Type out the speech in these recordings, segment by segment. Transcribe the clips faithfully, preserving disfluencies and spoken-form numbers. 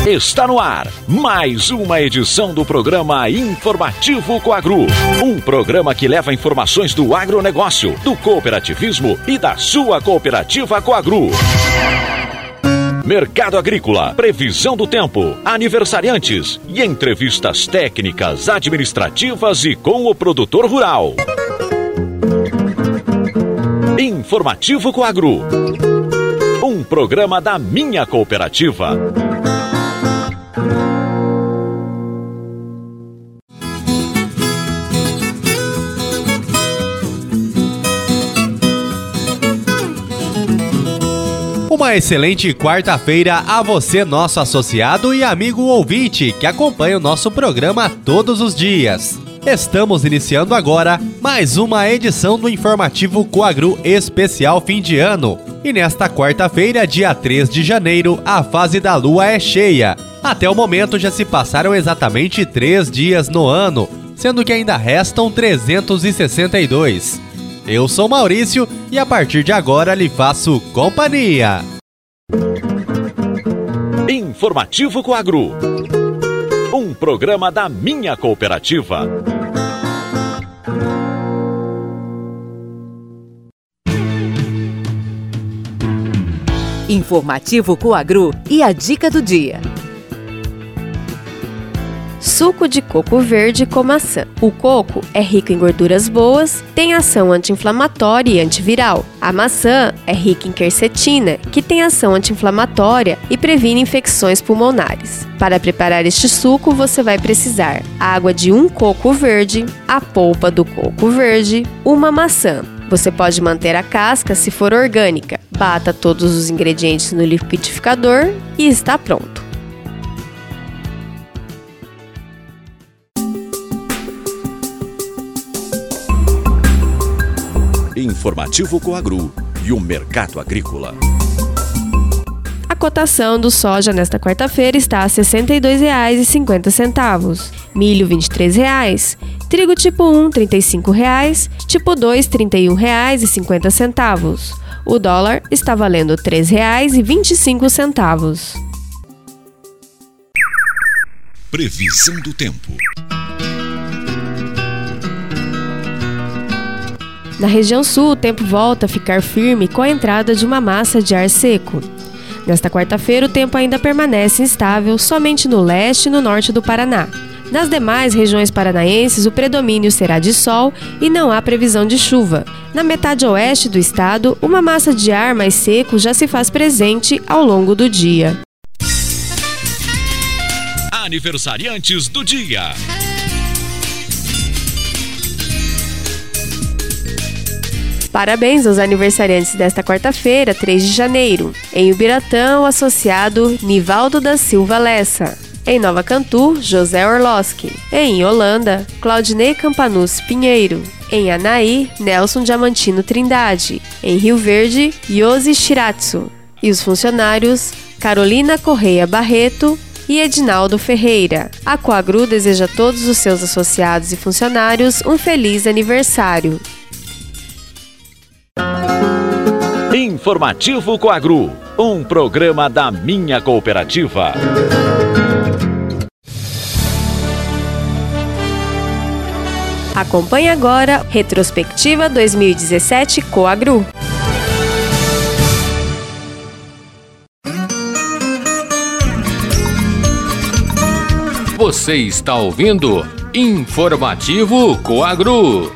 Está no ar mais uma edição do programa Informativo Coagro. Um programa que leva informações do agronegócio, do cooperativismo e da sua cooperativa Coagro. Mercado agrícola, previsão do tempo, aniversariantes e entrevistas técnicas, administrativas e com o produtor rural. Informativo Coagro. Um programa da minha cooperativa. Uma excelente quarta-feira a você, nosso associado e amigo ouvinte, que acompanha o nosso programa todos os dias. Estamos iniciando agora mais uma edição do Informativo Coagro Especial Fim de Ano. E nesta quarta-feira, dia três de janeiro, a fase da lua é cheia. Até o momento já se passaram exatamente três dias no ano, sendo que ainda restam trezentos e sessenta e dois. Eu sou Maurício e a partir de agora lhe faço companhia. Informativo Coagro. Um programa da minha cooperativa. Informativo Coagro e a dica do dia. Suco de coco verde com maçã. O coco é rico em gorduras boas, tem ação anti-inflamatória e antiviral. A maçã é rica em quercetina, que tem ação anti-inflamatória e previne infecções pulmonares. Para preparar este suco, você vai precisar água de um coco verde, a polpa do coco verde, uma maçã. Você pode manter a casca se for orgânica. Bata todos os ingredientes no liquidificador e está pronto. Informativo Coagro e o mercado agrícola. A cotação do soja nesta quarta-feira está a sessenta e dois reais e cinquenta centavos, milho vinte e três reais, trigo tipo um trinta e cinco reais, tipo dois trinta e um reais e cinquenta centavos. O dólar está valendo três reais e vinte e cinco centavos. Previsão do tempo. Na região sul, o tempo volta a ficar firme com a entrada de uma massa de ar seco. Nesta quarta-feira, o tempo ainda permanece instável somente no leste e no norte do Paraná. Nas demais regiões paranaenses, o predomínio será de sol e não há previsão de chuva. Na metade oeste do estado, uma massa de ar mais seco já se faz presente ao longo do dia. Aniversariantes do dia. Parabéns aos aniversariantes desta quarta-feira, três de janeiro. Em Ubiratã, o associado Nivaldo da Silva Lessa. Em Nova Cantu, José Orlowski. Em Holanda, Claudinei Campanus Pinheiro. Em Anaí, Nelson Diamantino Trindade. Em Rio Verde, Yosi Shiratsu. E os funcionários, Carolina Correia Barreto e Edinaldo Ferreira. A Coagro deseja a todos os seus associados e funcionários um feliz aniversário. Informativo Coagro, um programa da minha cooperativa. Acompanhe agora Retrospectiva dois mil e dezessete Coagro. Você está ouvindo Informativo Coagro.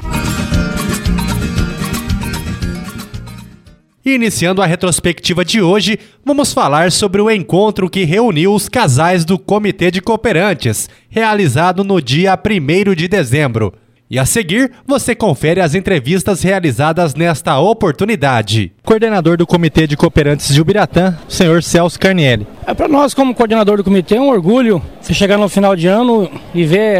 Iniciando a retrospectiva de hoje, vamos falar sobre o encontro que reuniu os casais do Comitê de Cooperantes, realizado no dia primeiro de dezembro. E a seguir, você confere as entrevistas realizadas nesta oportunidade. Coordenador do Comitê de Cooperantes de Ubiratã, senhor Celso Carnielli. É, para nós, como coordenador do comitê, é um orgulho você chegar no final de ano e ver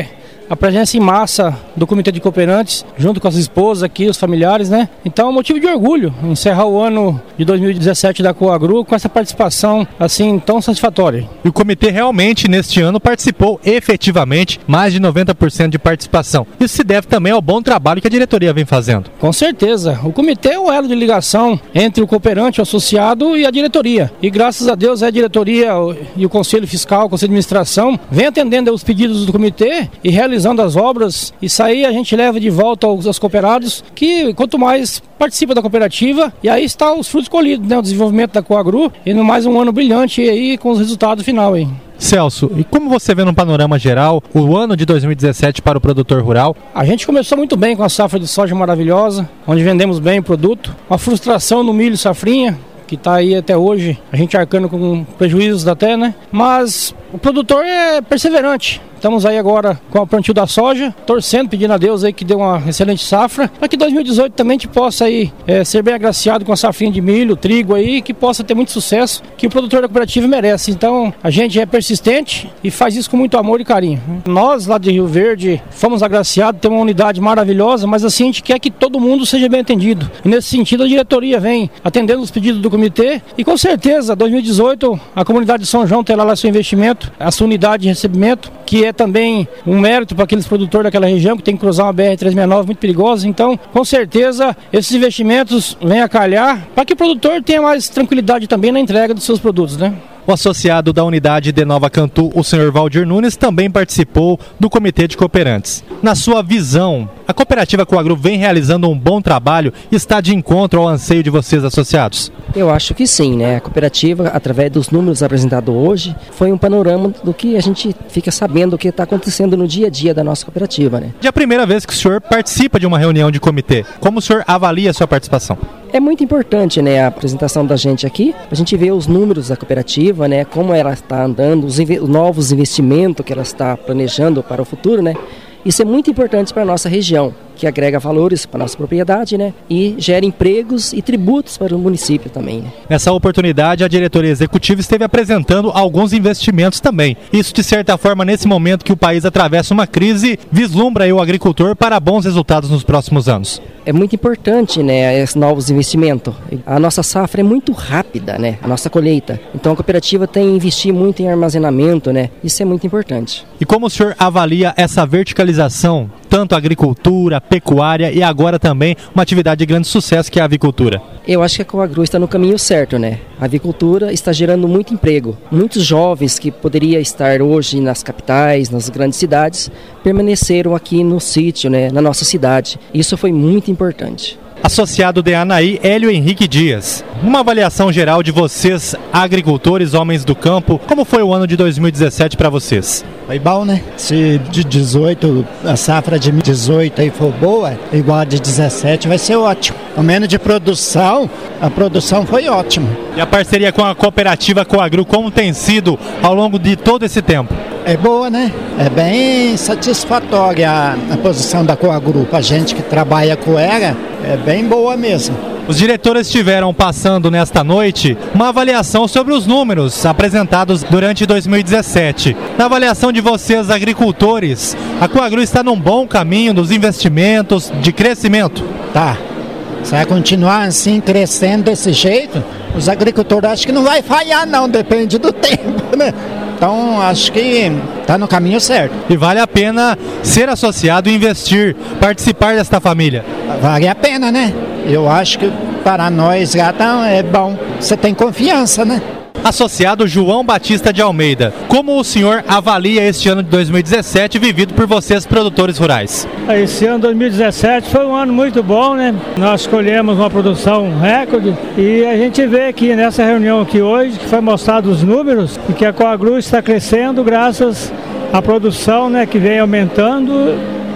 a presença em massa do Comitê de Cooperantes, junto com as esposas aqui, os familiares, né? Então é um motivo de orgulho encerrar o ano de dois mil e dezessete da Coagru com essa participação assim tão satisfatória. E o comitê realmente neste ano participou efetivamente, mais de noventa por cento de participação. Isso se deve também ao bom trabalho que a diretoria vem fazendo. Com certeza, o comitê é o elo de ligação entre o cooperante, o associado e a diretoria. E graças a Deus a diretoria e o Conselho Fiscal, o Conselho de Administração, vem atendendo aos pedidos do comitê e realizando as obras. Isso aí a gente leva de volta aos, aos cooperados, que quanto mais participa da cooperativa, e aí está os frutos colhidos, né? O desenvolvimento da Coagru, e no mais um ano brilhante aí com os resultados final aí. Celso, e como você vê no panorama geral o ano de dois mil e dezessete para o produtor rural? A gente começou muito bem com a safra de soja maravilhosa, onde vendemos bem o produto. Uma frustração no milho safrinha, que está aí até hoje, a gente arcando com prejuízos até, né? Mas o produtor é perseverante. Estamos aí agora com o plantio da soja, torcendo, pedindo a Deus aí que dê uma excelente safra, para que dois mil e dezoito também a gente possa aí, é, ser bem agraciado com a safrinha de milho, trigo aí, que possa ter muito sucesso, que o produtor da cooperativa merece. Então a gente é persistente e faz isso com muito amor e carinho. Nós lá de Rio Verde fomos agraciados, temos uma unidade maravilhosa, mas assim a gente quer que todo mundo seja bem atendido. E nesse sentido a diretoria vem atendendo os pedidos do comitê e com certeza dois mil e dezoito a comunidade de São João terá lá seu investimento, a sua unidade de recebimento, que é também um mérito para aqueles produtores daquela região que tem que cruzar uma B R trezentos e sessenta e nove muito perigosa. Então, com certeza, esses investimentos vêm a calhar para que o produtor tenha mais tranquilidade também na entrega dos seus produtos, né? O associado da unidade de Nova Cantu, o senhor Valdir Nunes, também participou do Comitê de Cooperantes. Na sua visão, a cooperativa Coagru vem realizando um bom trabalho e está de encontro ao anseio de vocês associados? Eu acho que sim, né? A cooperativa, através dos números apresentados hoje, foi um panorama do que a gente fica sabendo o que está acontecendo no dia a dia da nossa cooperativa, né? É a primeira vez que o senhor participa de uma reunião de comitê. Como o senhor avalia a sua participação? É muito importante, né, a apresentação da gente aqui, a gente vê os números da cooperativa, né, como ela está andando, os, os novos investimentos que ela está planejando para o futuro, né. Isso é muito importante para a nossa região, que agrega valores para a nossa propriedade, né? E gera empregos e tributos para o município também, né? Nessa oportunidade, a diretoria executiva esteve apresentando alguns investimentos também. Isso, de certa forma, nesse momento que o país atravessa uma crise, vislumbra aí o agricultor para bons resultados nos próximos anos. É muito importante, né, esses novos investimentos. A nossa safra é muito rápida, né? A nossa colheita. Então a cooperativa tem que investir muito em armazenamento, né? Isso é muito importante. E como o senhor avalia essa verticalização, tanto a agricultura, pecuária e agora também uma atividade de grande sucesso que é a avicultura? Eu acho que a Coagru está no caminho certo, né? A avicultura está gerando muito emprego. Muitos jovens que poderiam estar hoje nas capitais, nas grandes cidades, permaneceram aqui no sítio, né? Na nossa cidade. Isso foi muito importante. Associado de Anaí, Hélio Henrique Dias. Uma avaliação geral de vocês, agricultores, homens do campo, como foi o ano de dois mil e dezessete para vocês? Foi bom, né? Se de dezoito, a safra de dezoito aí for boa, igual a de dezessete, vai ser ótimo. Ao menos de produção, a produção foi ótima. E a parceria com a cooperativa Coagru, como tem sido ao longo de todo esse tempo? É boa, né? É bem satisfatória a, a posição da Coagru. A gente que trabalha com ela, é bem boa mesmo. Os diretores estiveram passando nesta noite uma avaliação sobre os números apresentados durante dois mil e dezessete. Na avaliação de vocês, agricultores, a Coagru está num bom caminho dos investimentos, de crescimento? Tá. Se vai continuar assim, crescendo desse jeito, os agricultores acham que não vai falhar não, depende do tempo, né? Então, acho que está no caminho certo. E vale a pena ser associado e investir, participar desta família? Vale a pena, né? Eu acho que para nós já tá, é bom. Você tem confiança, né? Associado João Batista de Almeida, como o senhor avalia este ano de dois mil e dezessete vivido por vocês, produtores rurais? Esse ano dois mil e dezessete foi um ano muito bom, né? Nós escolhemos uma produção recorde e a gente vê aqui nessa reunião aqui hoje, que foi mostrado os números, e que a Coagru está crescendo graças à produção, né, que vem aumentando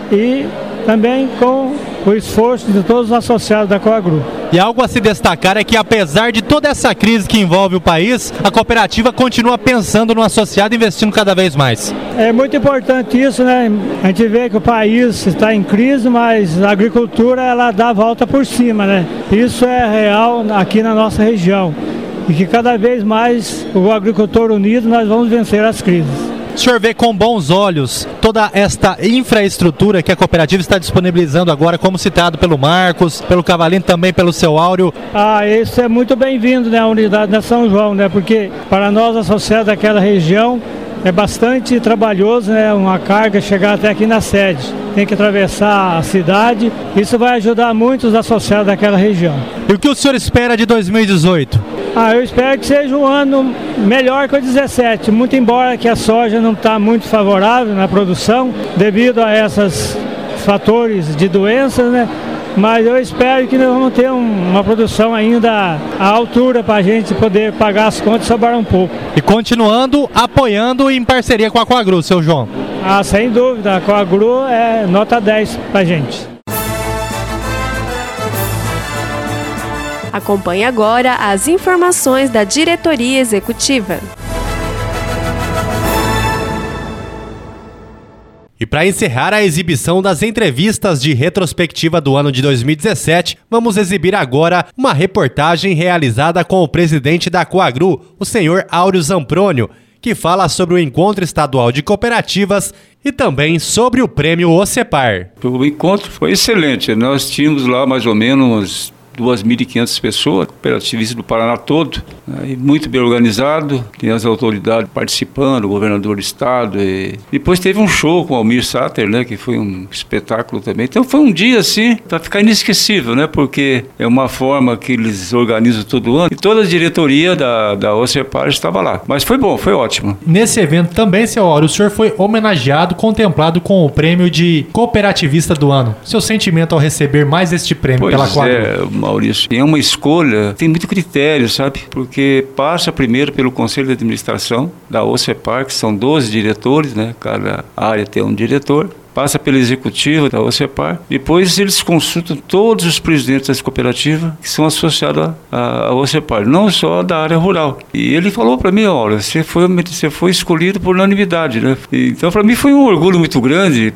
e também com o esforço de todos os associados da Coagru. E algo a se destacar é que, apesar de toda essa crise que envolve o país, a cooperativa continua pensando no associado e investindo cada vez mais. É muito importante isso, né? A gente vê que o país está em crise, mas a agricultura ela dá a volta por cima, né? Isso é real aqui na nossa região. E que cada vez mais o agricultor unido nós vamos vencer as crises. O senhor vê com bons olhos toda esta infraestrutura que a cooperativa está disponibilizando agora, como citado pelo Marcos, pelo Cavalino, também pelo seu Áureo? Ah, isso é muito bem-vindo, né, a unidade da São João, né, porque para nós associados daquela região é bastante trabalhoso, né, uma carga chegar até aqui na sede. Tem que atravessar a cidade, isso vai ajudar muitos associados daquela região. E o que o senhor espera de dois mil e dezoito? Ah, eu espero que seja um ano melhor que o dezessete, muito embora que a soja não está muito favorável na produção, devido a esses fatores de doenças, né? Mas eu espero que nós vamos ter um, uma produção ainda à altura para a gente poder pagar as contas e sobrar um pouco. E continuando apoiando em parceria com a Coagru, seu João? Ah, sem dúvida, a Coagru é nota dez para a gente. Acompanhe agora as informações da diretoria executiva. E para encerrar a exibição das entrevistas de retrospectiva do ano de dois mil e dezessete, vamos exibir agora uma reportagem realizada com o presidente da Coagru, o senhor Áureo Zamprônio, que fala sobre o Encontro Estadual de Cooperativas e também sobre o Prêmio OCEPAR. O encontro foi excelente, nós tínhamos lá mais ou menos duas mil e quinhentas pessoas, cooperativistas do Paraná todo, né, e muito bem organizado, tem as autoridades participando, o governador do estado, e depois teve um show com o Almir Sater, né, que foi um espetáculo também. Então foi um dia assim, para ficar inesquecível, né, porque é uma forma que eles organizam todo ano, e toda a diretoria da, da OCEPAR estava lá. Mas foi bom, foi ótimo. Nesse evento também, seu Áureo, o senhor foi homenageado, contemplado com o prêmio de cooperativista do ano. Seu sentimento ao receber mais este prêmio pois pela Coagru? É, Maurício, é uma escolha, tem muito critério, sabe? Porque passa primeiro pelo Conselho de Administração da OCEPAR, que são doze diretores, né? Cada área tem um diretor. Passa pelo executivo da OCEPAR, depois eles consultam todos os presidentes das cooperativas que são associados à, à OCEPAR, não só da área rural. E ele falou para mim, olha, você foi, você foi escolhido por unanimidade, né? E, então para mim foi um orgulho muito grande,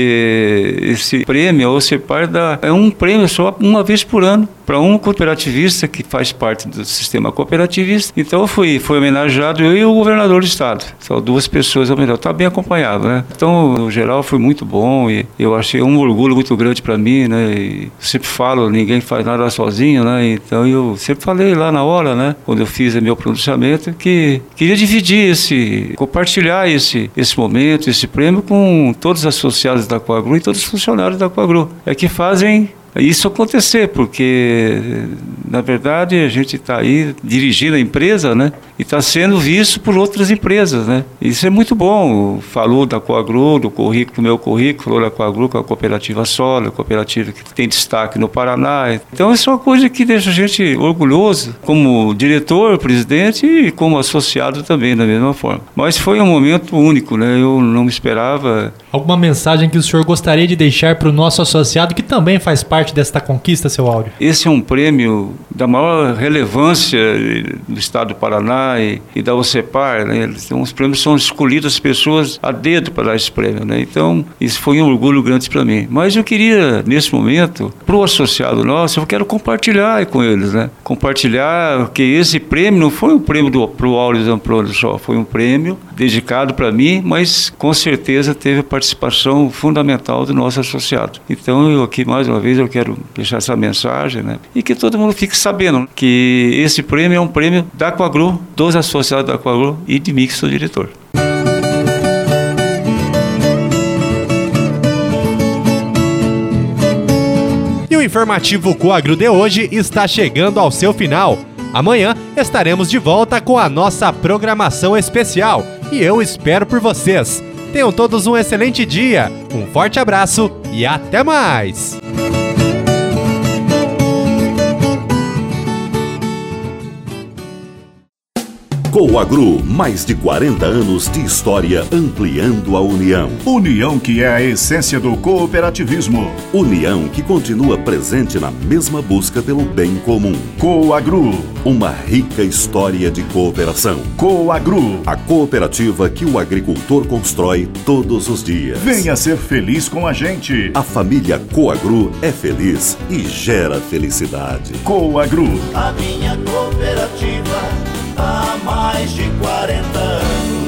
porque esse prêmio, a OCEPAR, dá, é um prêmio só uma vez por ano para um cooperativista que faz parte do sistema cooperativista. Então eu fui, fui homenageado, eu e o governador do estado. São duas pessoas homenageadas, está bem acompanhado, né? Então, no geral, foi muito bom e eu achei um orgulho muito grande para mim, né? E eu sempre falo, ninguém faz nada sozinho, né? Então eu sempre falei lá na hora, né? Quando eu fiz o meu pronunciamento, que queria dividir esse, compartilhar esse, esse momento, esse prêmio com todos os associados da Coagru e todos os funcionários da Coagru. É que fazem isso acontecer, porque na verdade a gente está aí dirigindo a empresa, né? E está sendo visto por outras empresas, né? Isso é muito bom. Falou da Coagru, do currículo, do meu currículo, falou da Coagru, que é a cooperativa sólida, a cooperativa que tem destaque no Paraná. Então isso é uma coisa que deixa a gente orgulhoso, como diretor, presidente e como associado também, da mesma forma. Mas foi um momento único, né? Eu não me esperava. Alguma mensagem que o senhor gostaria de deixar para o nosso associado que também faz parte desta conquista, seu Áureo? Esse é um prêmio da maior relevância do estado do Paraná e, e da OCEPAR, né? Eles, os prêmios são escolhidos as pessoas a dedo para dar esse prêmio, né? Então, isso foi um orgulho grande para mim. Mas eu queria, nesse momento, para o associado nosso, eu quero compartilhar com eles, né? Compartilhar que esse prêmio não foi um prêmio para o Áureo Zamprônio só, foi um prêmio dedicado para mim, mas com certeza teve a participação fundamental do nosso associado. Então, eu aqui, mais uma vez, eu quero deixar essa mensagem, né? E que todo mundo fique sabendo que esse prêmio é um prêmio da Coagru, dos associados da Coagru e de mim, que sou diretor. E o informativo Coagru de hoje está chegando ao seu final. Amanhã estaremos de volta com a nossa programação especial e eu espero por vocês. Tenham todos um excelente dia, um forte abraço e até mais! Coagru, mais de quarenta anos de história ampliando a união. União que é a essência do cooperativismo. União que continua presente na mesma busca pelo bem comum. Coagru, uma rica história de cooperação. Coagru, a cooperativa que o agricultor constrói todos os dias. Venha ser feliz com a gente. A família Coagru é feliz e gera felicidade. Coagru, a minha cooperativa há mais de quarenta anos.